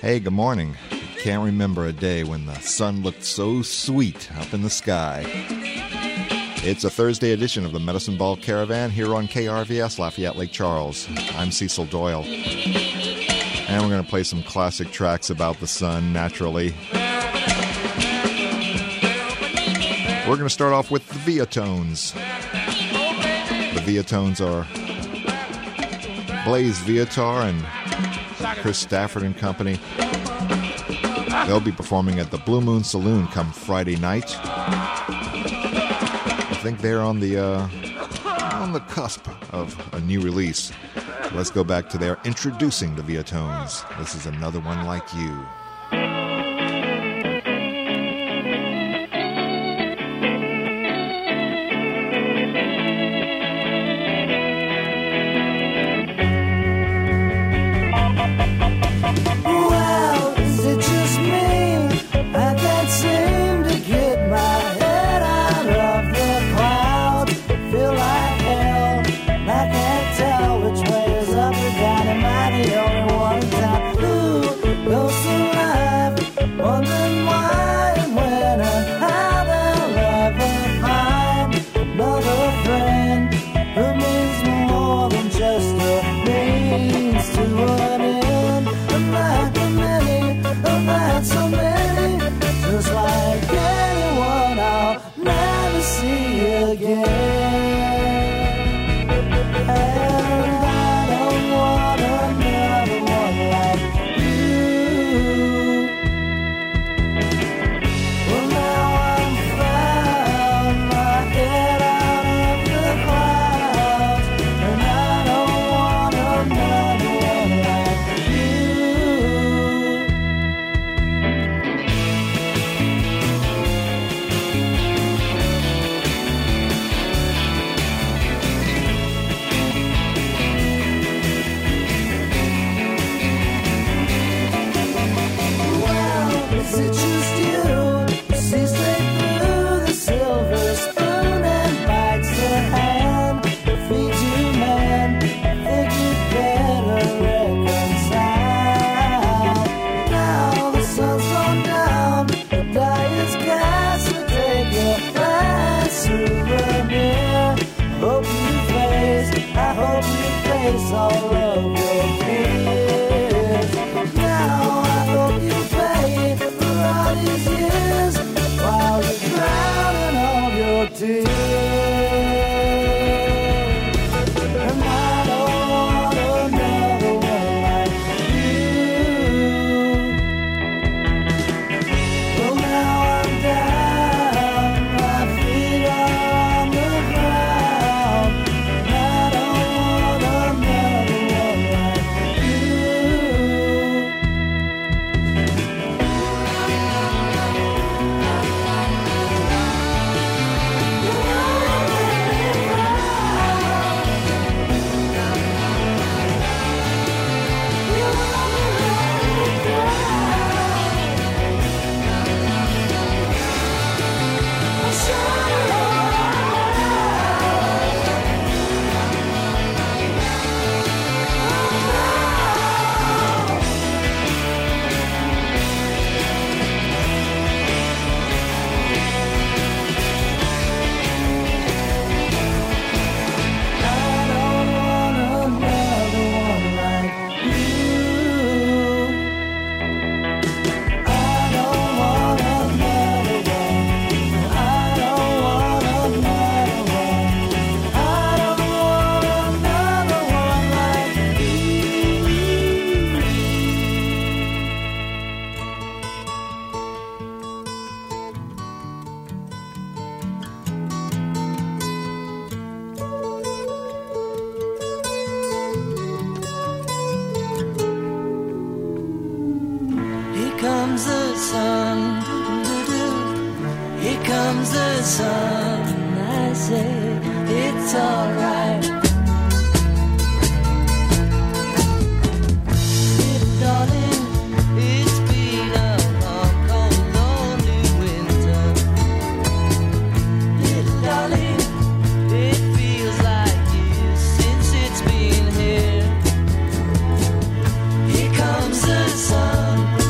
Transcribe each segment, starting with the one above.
Hey, good morning. Can't remember a day when the sun looked so sweet up in the sky. It's a Thursday edition of the Medicine Ball Caravan here on KRVS Lafayette Lake Charles. I'm Cecil Doyle. And we're going to play some classic tracks about the sun, naturally. We're going to start off with the Viatones. The Viatones are Blaze Viator and Chris Stafford and Company. They'll be performing at the Blue Moon Saloon come Friday night. I think they're on the cusp of a new release. Let's go back to their Introducing the Viatones. This is Another One Like You. Here comes the sun.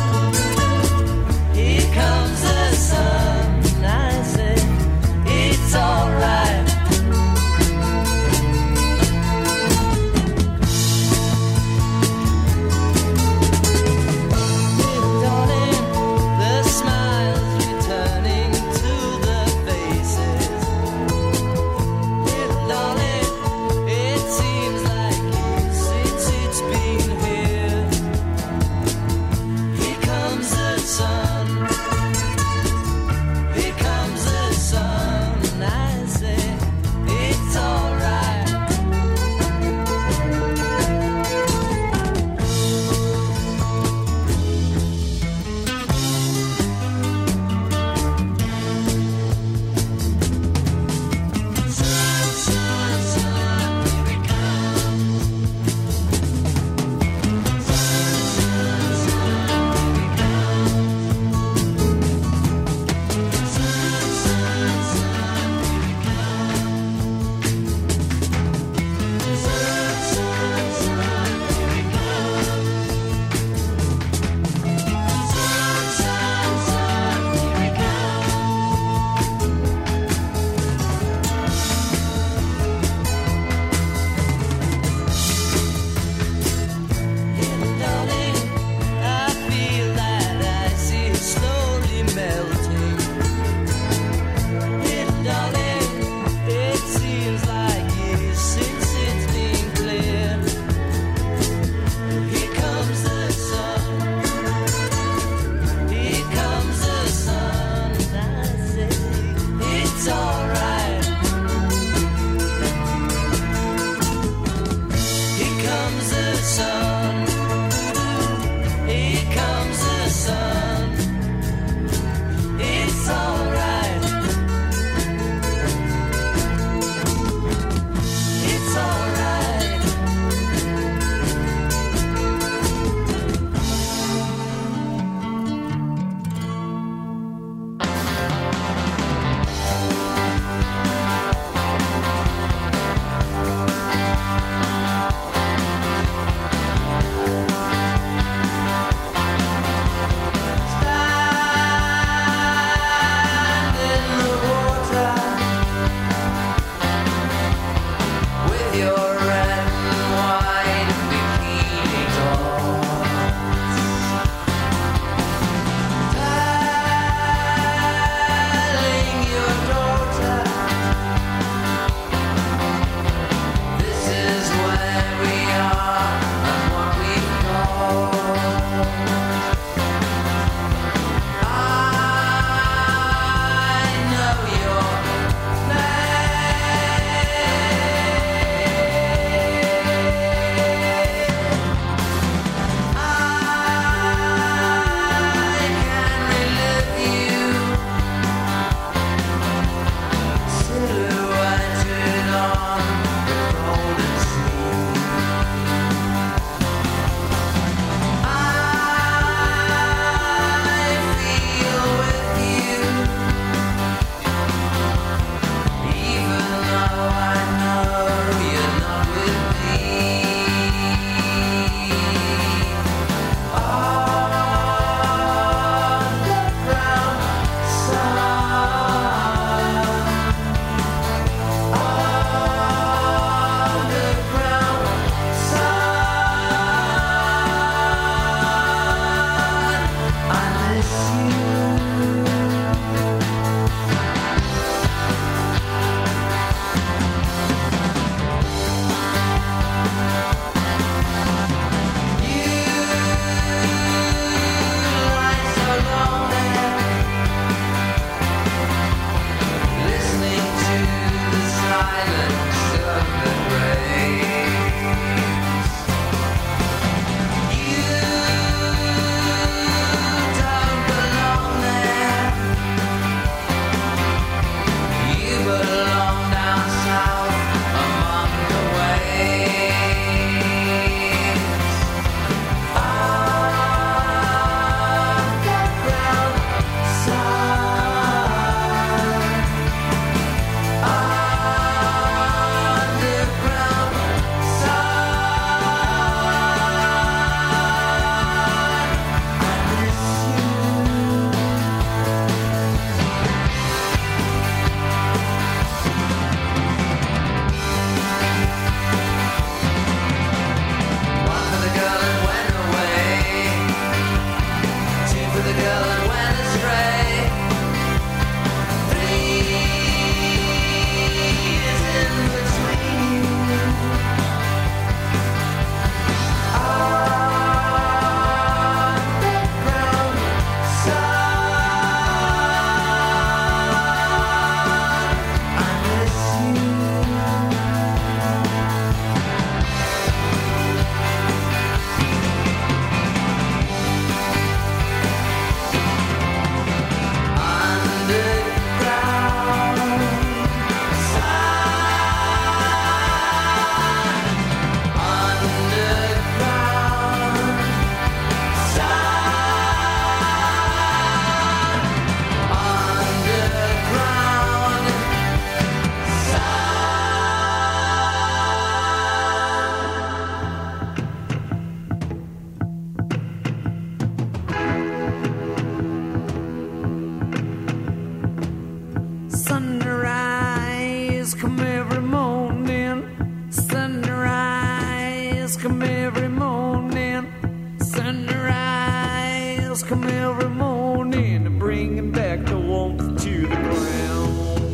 Angels come every morning, bringing back the warmth to the ground.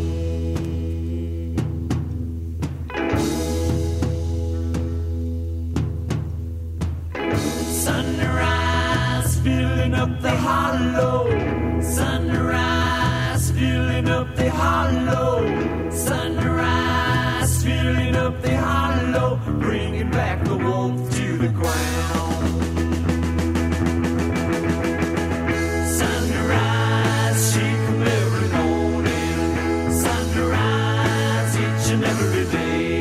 Sunrise filling up the hollow. Sunrise filling up the hollow. Sunrise filling up the hollow, bringing back the warmth to the ground. Sunrise, she come every morning. Sunrise, each and every day.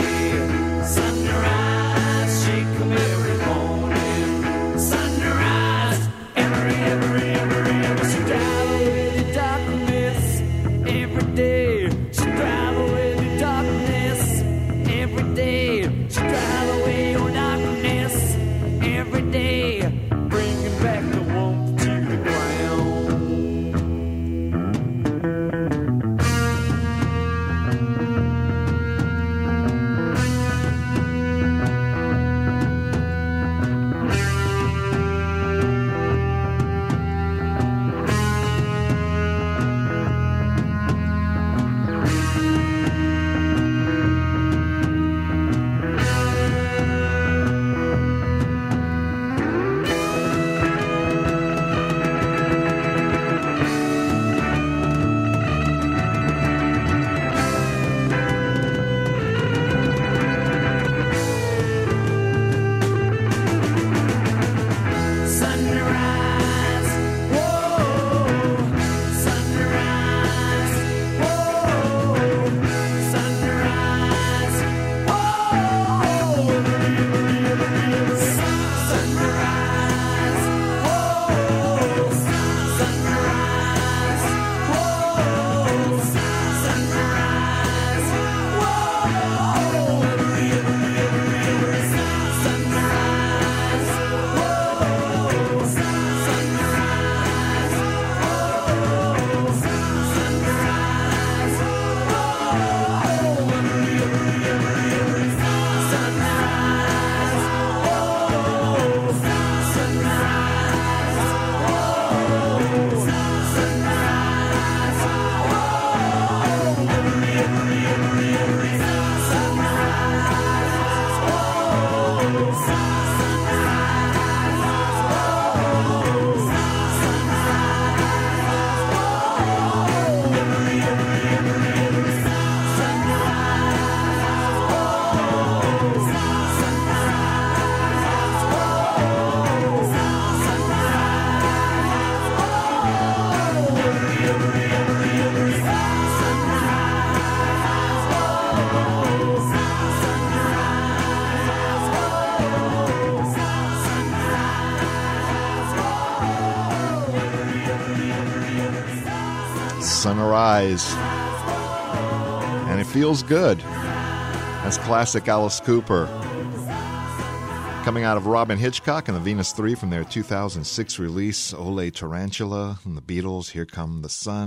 Sunrise, she come every morning. Sunrise, every she drive away the darkness every day. She drive away the darkness every day. She drive away your darkness every day, bringing back the warmth to the ground. Sunrise, and it feels good. That's classic Alice Cooper. Coming out of Robin Hitchcock and the Venus 3 from their 2006 release, Ole Tarantula and the Beatles, Here Comes the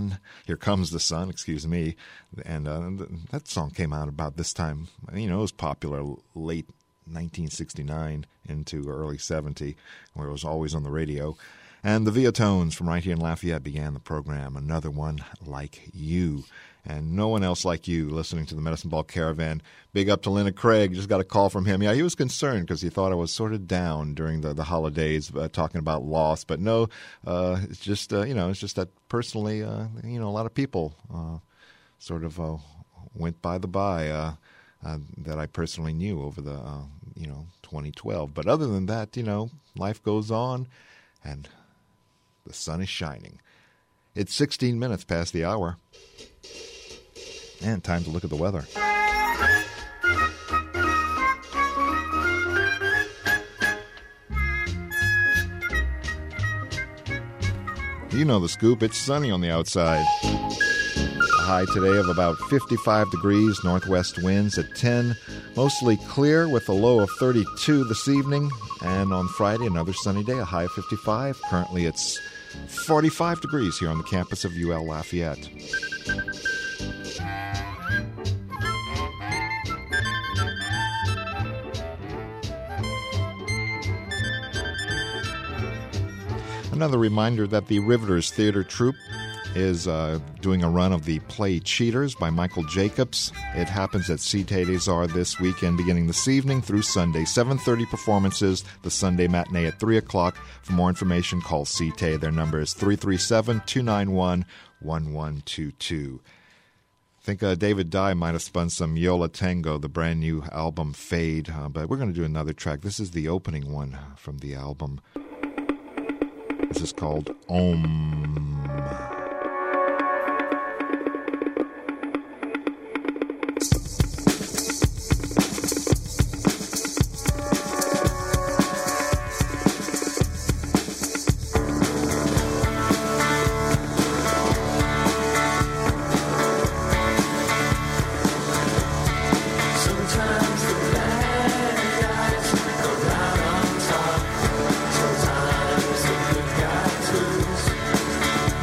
Sun, excuse me. And that song came out about this time. You know, it was popular late 1969 into early 70, where it was always on the radio. And the Via-Tones from right here in Lafayette began the program, Another One Like You. And no one else like you listening to the Medicine Ball Caravan. Big up to Leonard Craig. Just got a call from him. Yeah, he was concerned because he thought I was sort of down during the holidays talking about loss. But no, it's just, it's just that personally, a lot of people sort of went by the by that I personally knew over the, 2012. But other than that, life goes on and the sun is shining. It's 16 minutes past the hour. And time to look at the weather. You know the scoop. It's sunny on the outside. A high today of about 55 degrees, northwest winds at 10. Mostly clear with a low of 32 this evening. And on Friday, another sunny day, a high of 55. Currently it's 45 degrees here on the campus of UL Lafayette. Another reminder that the Riveters Theater Troupe is doing a run of the play Cheaters by Michael Jacobs. It happens at Cité des Arts this weekend, beginning this evening through Sunday. 7:30 performances, the Sunday matinee at 3 o'clock. For more information, call Cité. Their number is 337-291-1122. I think David Dye might have spun some Yola Tango, the brand new album Fade, but we're going to do another track. This is the opening one from the album. This is called Om. Sometimes the bad guys come out on top. Sometimes the good guy too.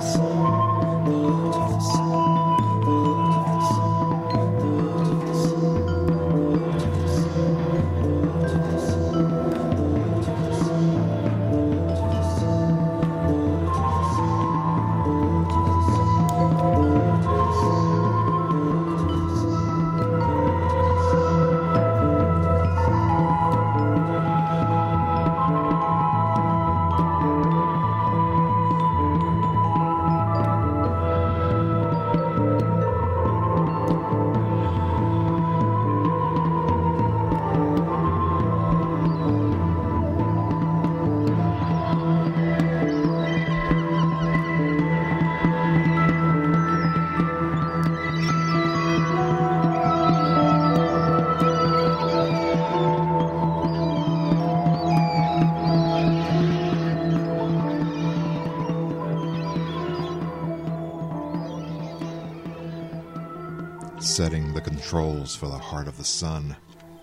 Setting the controls for the Heart of the Sun.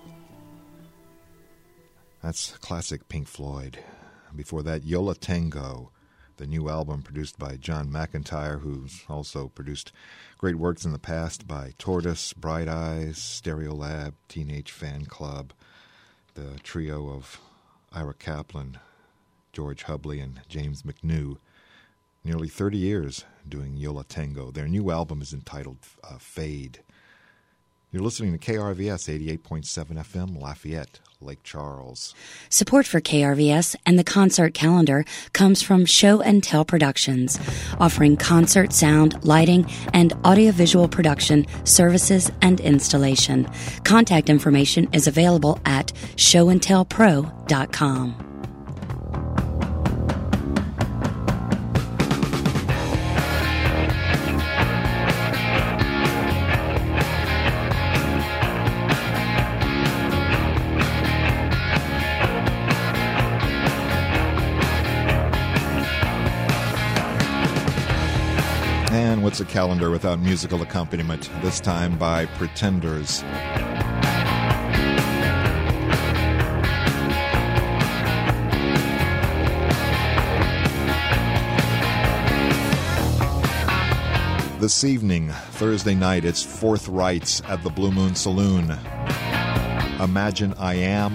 That's classic Pink Floyd. Before that, Yo La Tengo, the new album produced by John McEntire, who's also produced great works in the past by Tortoise, Bright Eyes, Stereolab, Teenage Fan Club, the trio of Ira Kaplan, George Hubley, and James McNew. Nearly 30 years doing Yo La Tengo. Their new album is entitled Fade. You're listening to KRVS 88.7 FM, Lafayette, Lake Charles. Support for KRVS and the concert calendar comes from Show and Tell Productions, offering concert sound, lighting, and audiovisual production, services, and installation. Contact information is available at showandtellpro.com. What's a calendar without musical accompaniment, this time by Pretenders. This evening, Thursday night, it's Fourth Rites at the Blue Moon Saloon. Imagine I Am,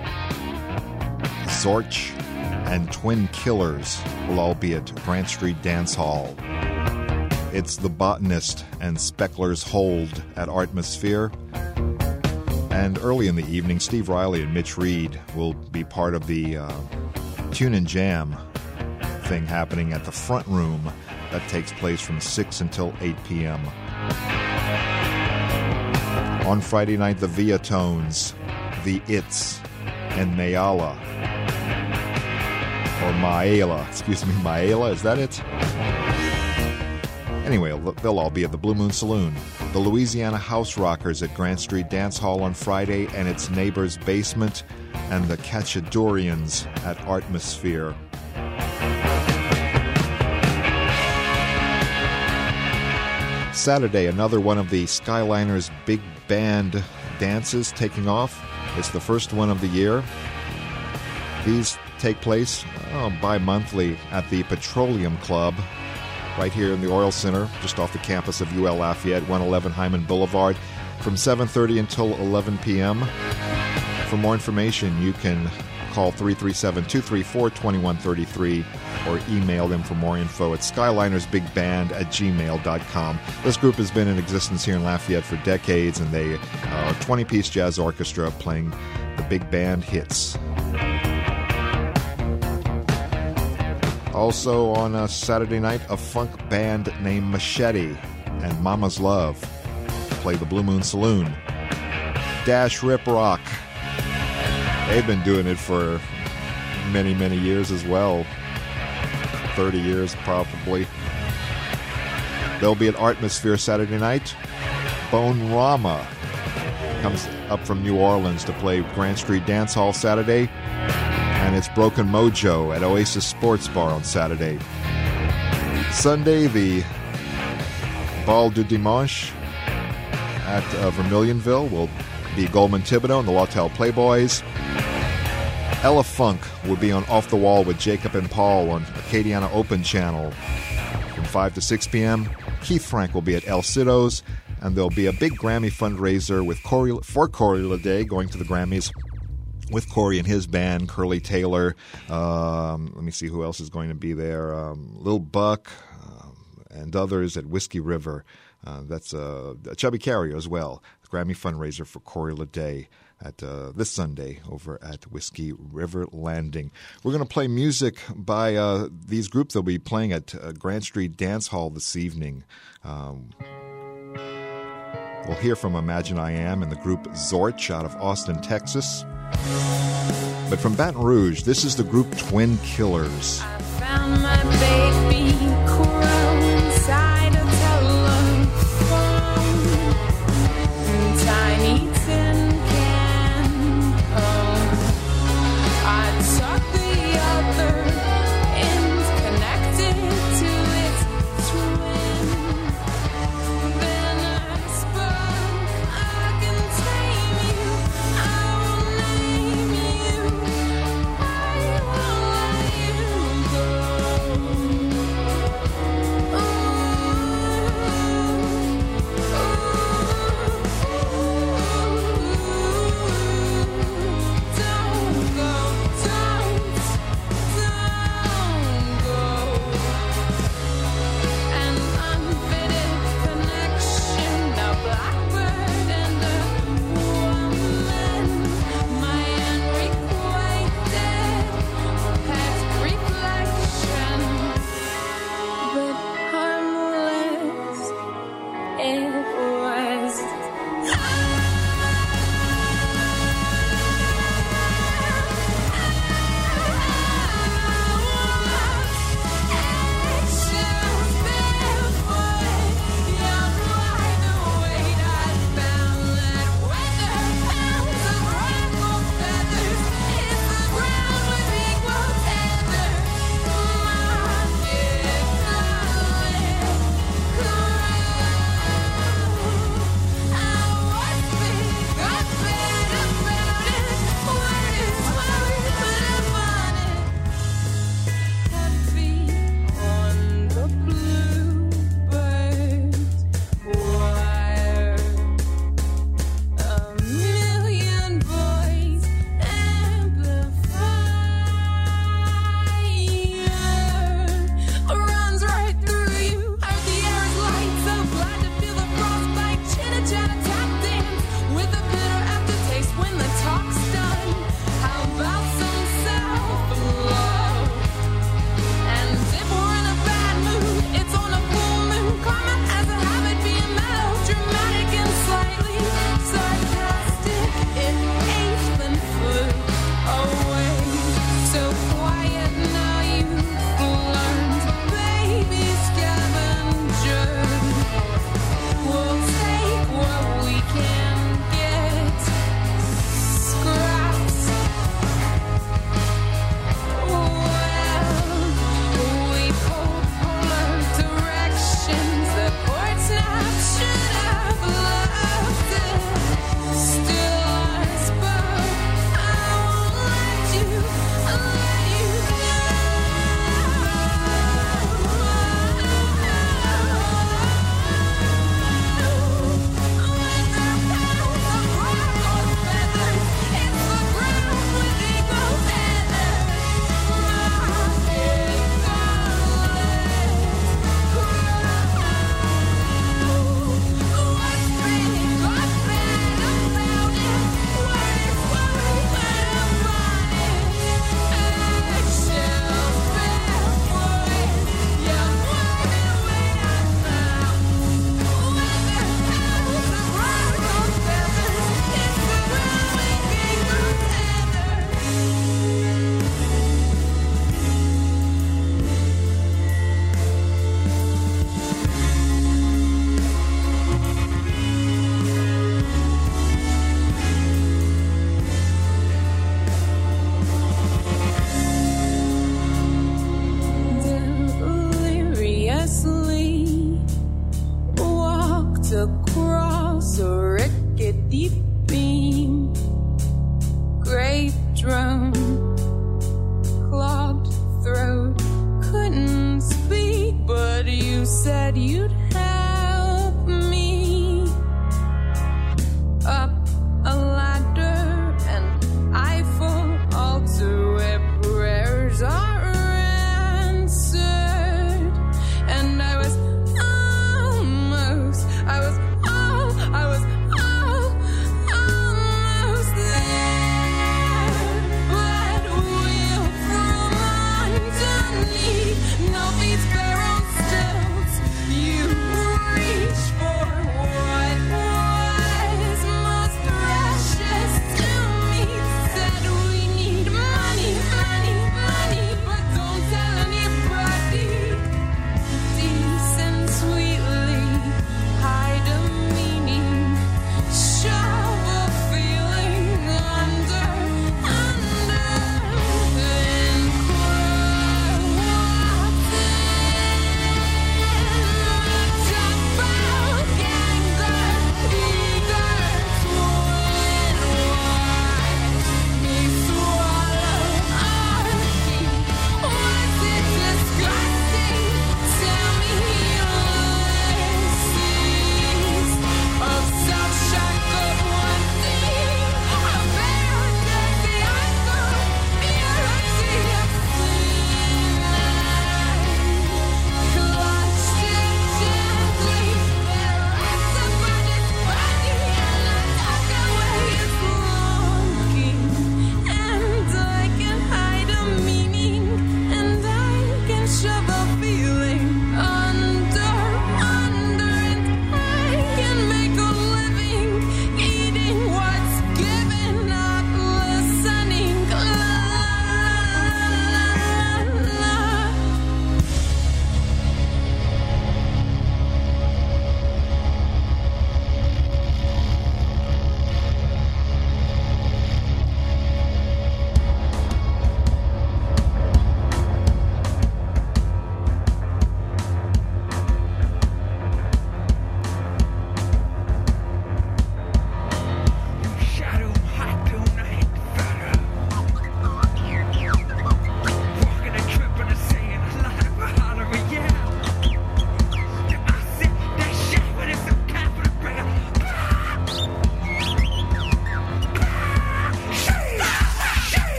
Zorch, and Twin Killers will all be at Grant Street Dance Hall. It's The Botanist and Speckler's Hold at Artmosphere. And early in the evening, Steve Riley and Mitch Reed will be part of the Tune and Jam thing happening at the Front Room. That takes place from 6 until 8 p.m. On Friday night, the Viatones, the It's, and Mayala. Or Maela, Maela, is that it? Anyway, they'll all be at the Blue Moon Saloon. The Louisiana House Rockers at Grant Street Dance Hall on Friday and its neighbor's basement, and the Cachadorians at Artmosphere. Saturday, another one of the Skyliners big band dances taking off. It's the first one of the year. These take place bi-monthly at the Petroleum Club, right here in the Oil Center, just off the campus of UL Lafayette, 111 Hyman Boulevard, from 7:30 until 11 p.m. For more information, you can call 337-234-2133 or email them for more info at skylinersbigband@gmail.com. This group has been in existence here in Lafayette for decades, and they are a 20-piece jazz orchestra playing the big band hits. Also on a Saturday night, a funk band named Machete and Mama's Love play the Blue Moon Saloon. Dash Rip Rock. They've been doing it for many, many years as well. 30 years probably. They'll be at Artmosphere Saturday night. Bone Rama comes up from New Orleans to play Grant Street Dance Hall Saturday. And it's Broken Mojo at Oasis Sports Bar on Saturday. Sunday, the Bal du Dimanche at Vermilionville will be Goldman Thibodeau and the Wattel Playboys. Ella Funk will be on Off the Wall with Jacob and Paul on Acadiana Open Channel from 5 to 6 p.m., Keith Frank will be at El Cido's, and there'll be a big Grammy fundraiser for Corey LeDay going to the Grammys with Corey and his band, Curly Taylor. Let me see who else is going to be there. Lil Buck and others at Whiskey River. That's Chubby Carrier as well. The Grammy fundraiser for Corey LeDay at this Sunday over at Whiskey River Landing. We're going to play music by these groups. They'll be playing at Grand Street Dance Hall this evening. We'll hear from Imagine I Am and the group Zorch out of Austin, Texas. But from Baton Rouge, this is the group Twin Killers. I found my baby crow inside a telephone, tiny tin can. I tuck the other end connected to its twin. Then I spoke, I can tame you, I will name you, I will let you go. said you'd help me up a ladder, and I fall to where prayers are answered. And I was almost almost there. But we'll from underneath, no beats bare on stilts. You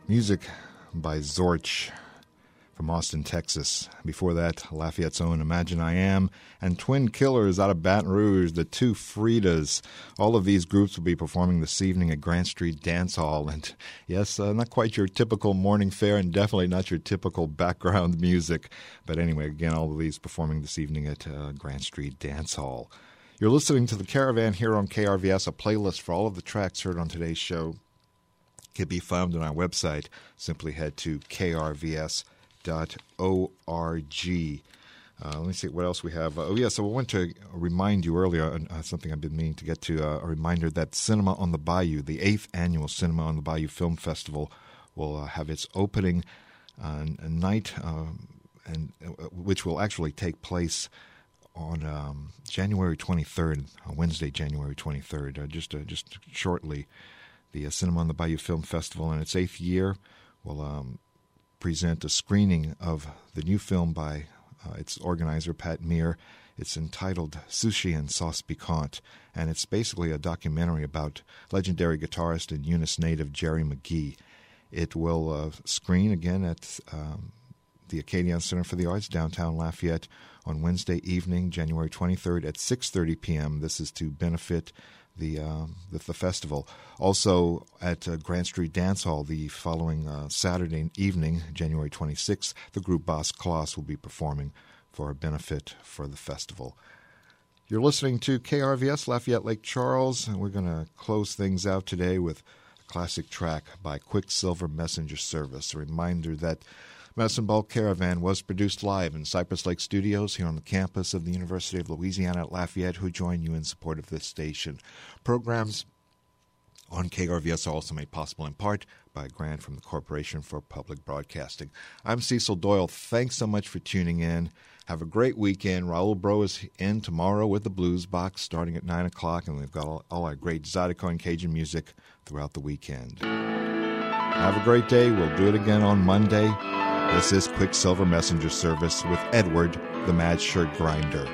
Music by Zorch from Austin, Texas. Before that, Lafayette's own Imagine I Am, and Twin Killers out of Baton Rouge, the Two Fridas. All of these groups will be performing this evening at Grant Street Dance Hall. And yes, not quite your typical morning fare, and definitely not your typical background music. But anyway, again, all of these performing this evening at Grant Street Dance Hall. You're listening to The Caravan here on KRVS. A playlist for all of the tracks heard on today's show can be found on our website. Simply head to krvs.org. Let me see what else we have. So I want to remind you earlier, something I've been meaning to get to, a reminder that Cinema on the Bayou, the 8th annual Cinema on the Bayou Film Festival, will have its opening night, which will actually take place on January 23rd, Wednesday, January 23rd, just shortly. The Cinema on the Bayou Film Festival, in its 8th year, will present a screening of the new film by its organizer, Pat Meir. It's entitled Sushi and Sauce Piquante, and it's basically a documentary about legendary guitarist and Eunice native Jerry McGee. It will screen again at the Acadian Center for the Arts, downtown Lafayette, on Wednesday evening, January 23rd at 6:30 p.m. This is to benefit the festival. Also at Grant Street Dance Hall the following Saturday evening, January 26th, the group Boss Kloss will be performing for a benefit for the festival. You're listening to KRVS Lafayette Lake Charles, and we're going to close things out today with a classic track by Quicksilver Messenger Service. A reminder that Medicine Ball Caravan was produced live in Cypress Lake Studios here on the campus of the University of Louisiana at Lafayette, who join you in support of this station. Programs on KRVS are also made possible in part by a grant from the Corporation for Public Broadcasting. I'm Cecil Doyle. Thanks so much for tuning in. Have a great weekend. Raul Bro is in tomorrow with the Blues Box starting at 9 o'clock, and we've got all our great Zydeco and Cajun music throughout the weekend. Have a great day. We'll do it again on Monday. This is Quicksilver Messenger Service with Edward, the Mad Shirt Grinder.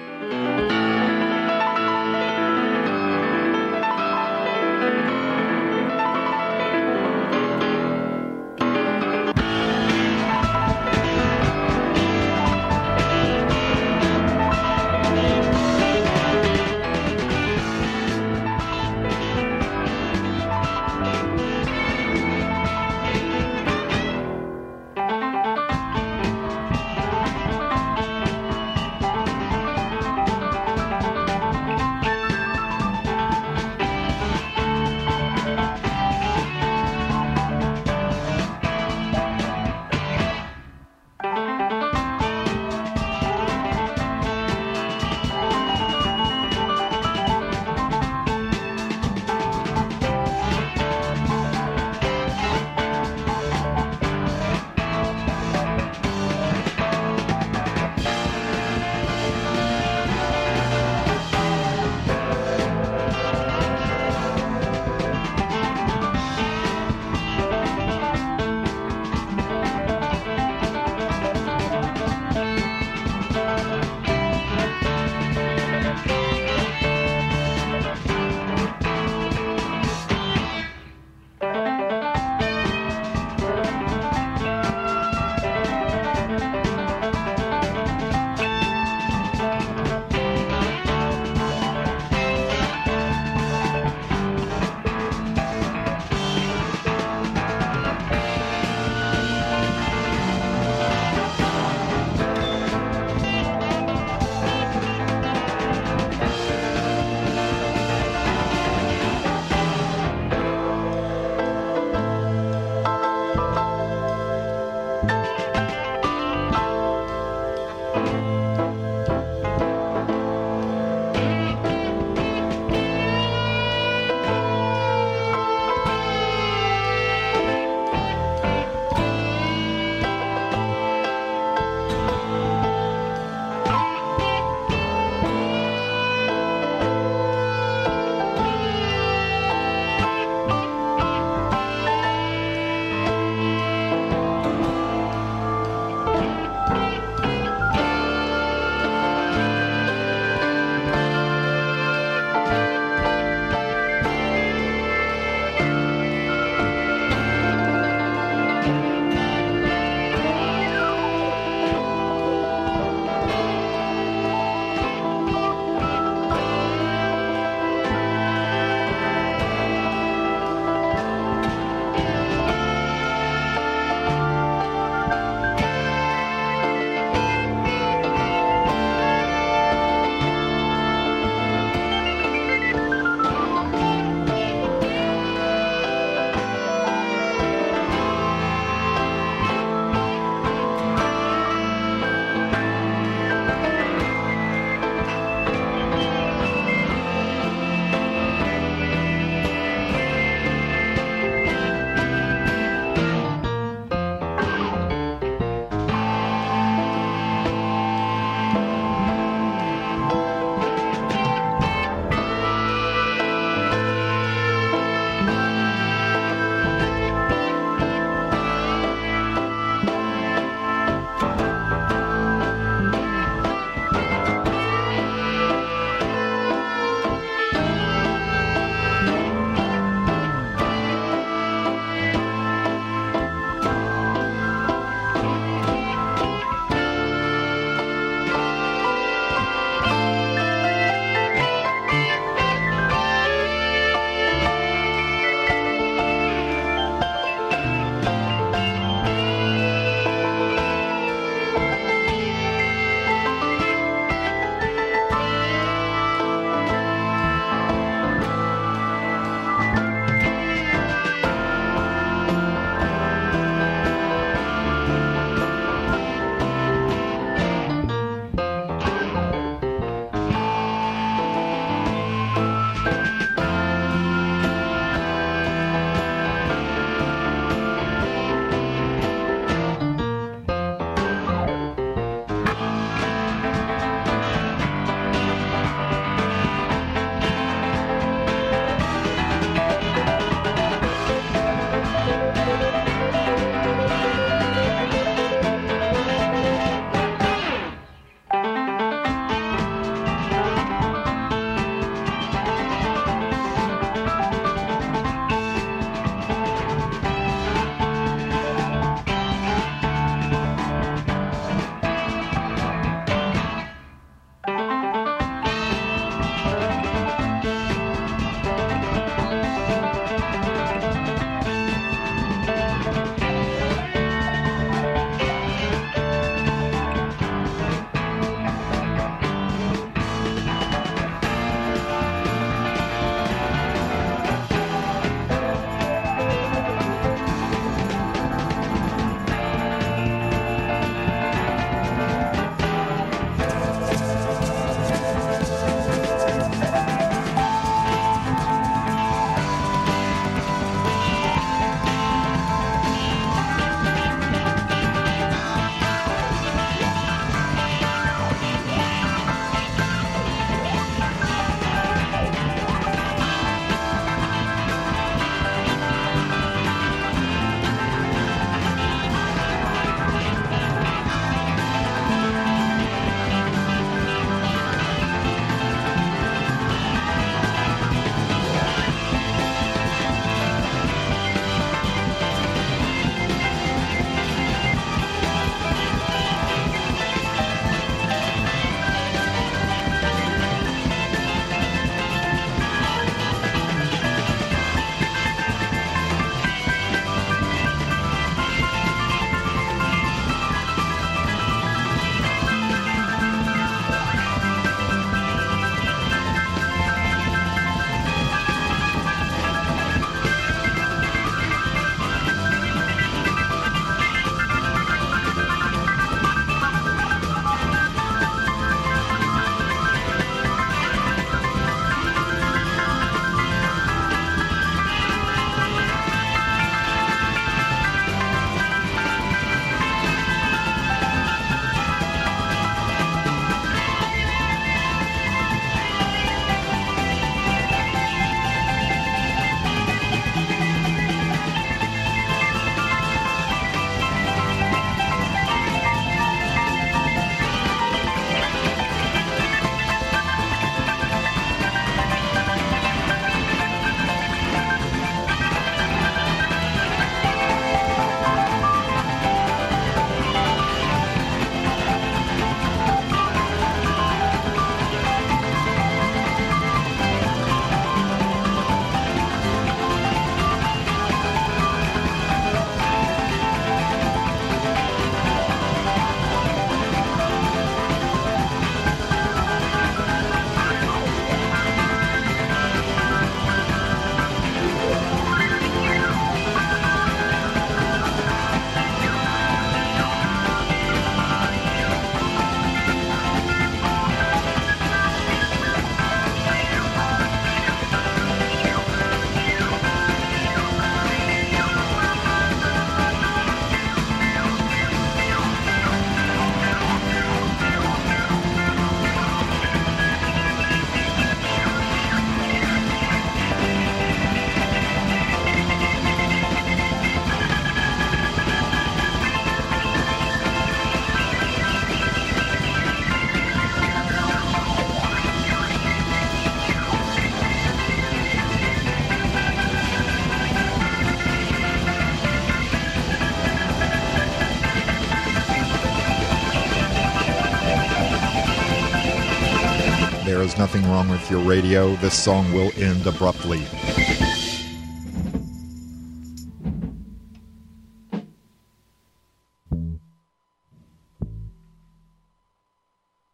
there is nothing wrong with your radio, this song will end abruptly.